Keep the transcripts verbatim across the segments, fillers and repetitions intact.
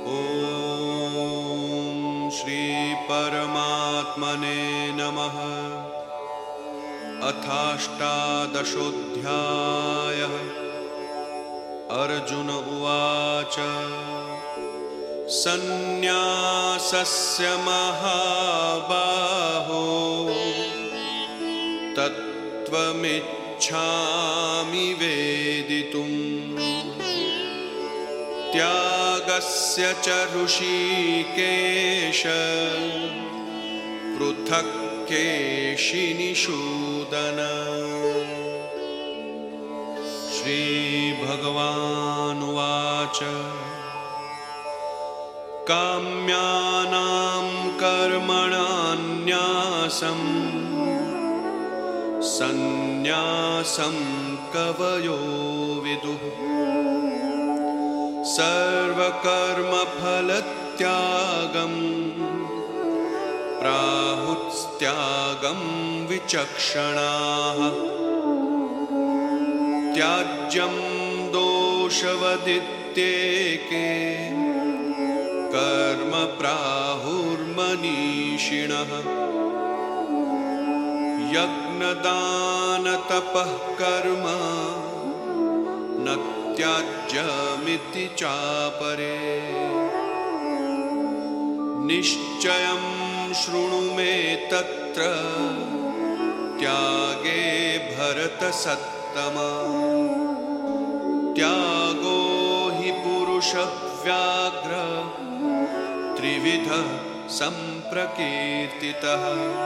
ॐ श्री परमात्मने नमः। अथाष्टादशोऽध्यायः। अर्जुन उवाच सन्न्यासस्य महाबाहो तत्त्वमिच्छामि वेदितुम् त्यागस्य च ऋषिकेश पृथक् केशिनिषूदन। श्रीभगवानुवाच काम्यानां कर्मणान्यासं सन्न्यासं कवयो विदुः सर्वकर्मफलत्यागं प्राहुस्त्यागं विचक्षणाः। त्याज्यं दोषवदित्येके कर्म प्राहुर्मनीषिणः। यज्ञदानतपः कर्म न त्याज्यमिति चापरे। निश्चयं शृणु मे तत्र त्यागे भरतसत्तमा। त्यागो हि पुरुषव्याघ्र त्रिविधः सम्प्रकीर्तितः।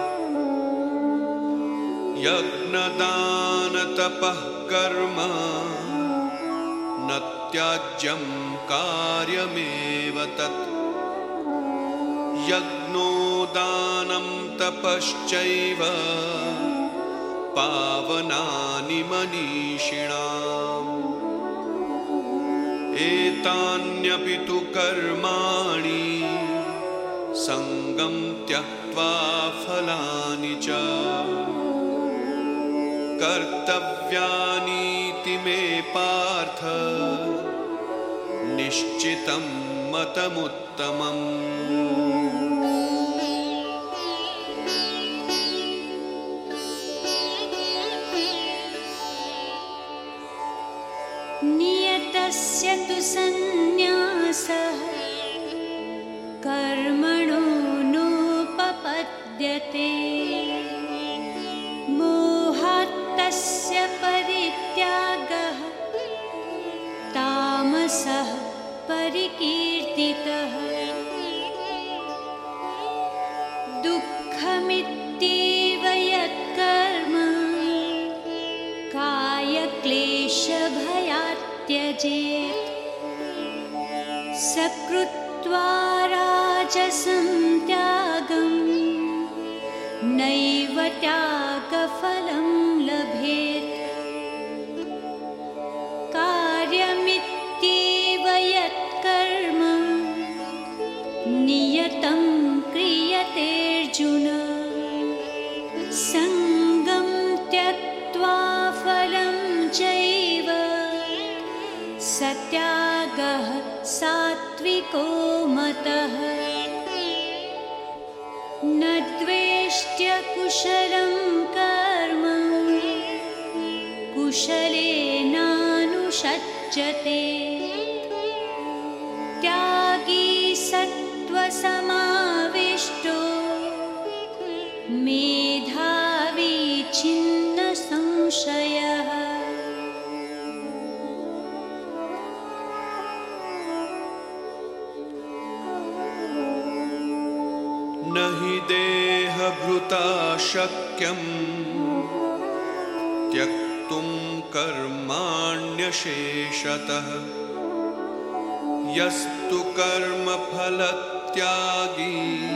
यज्ञदानतपः कर्म न त्याज्यं कार्यमेव तत्। यज्ञो दानं तपश्चैव पावनानि मनीषिणाम्। एतान्यपि तु कर्माणि सङ्गं त्यक्त्वा फलानि च कर्तव्यानीति मे पार्थ निश्चितं मतमुत्तमम्। नियतस्य तु सन्न्यासः कर्मणो नोपपद्यते। मोहात्तस्य परित्यागः तामसः परिकीर्तितः। दुःखमित्येव यत्कर्म कायक्लेशभयात् त्यजेत्। सकृत्वा राजसं त्यागं नैव त्यागफलं लभेत्। कार्यमित्येव यत्कर्म नियतं क्रियतेऽर्जुन। सङ्गं त्यक्त्वा फलं चैव सत्यागः सात्विको मतः। न द्वेष्ट्य कुशलं कर्म कुशलेनानुषज्यते। त्यागी सत्त्वसमाविष्टो मेधावी छिन्न संशयः। न हि देहभृता शक्यं त्यक्तुं कर्माण्यशेषतः। यस्तु कर्मफलत्यागी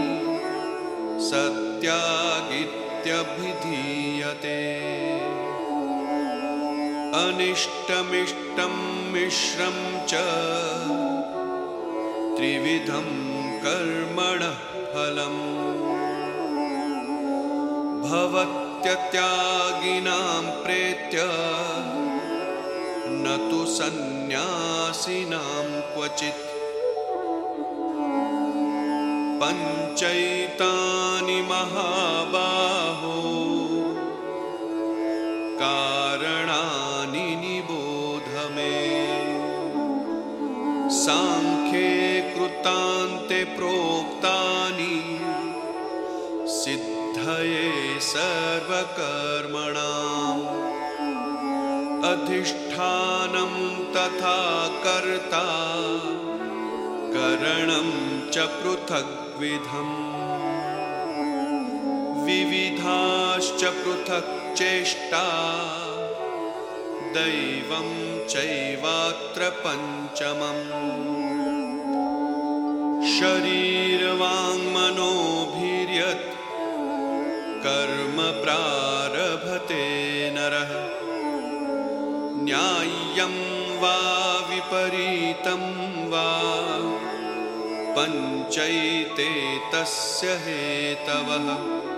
सत्यागीत्यभिधीयते। अनिष्टमिष्टं मिश्रं च त्रिविधं कर्मणः फलम्। भवत्यत्यागिनां प्रेत्य न तु सन्न्यासिनां क्वचित्। पञ्चैतानि महाबाहो कारणानि निबोध मे। सांख्ये कृतान्ते प्रोक्तानि सिद्धये सर्वकर्मणाम्। अधिष्ठानं तथा कर्ता करणं च पृथग्विधम्। विविधाश्च पृथक् चेष्टा दैवं चैवात्र पञ्चमम्। शरीरवाङ्मनोभिर्यत् कर्म प्रारभते नरः न्याय्यं वा विपरीतं वा पञ्चैते तस्य हेतवः।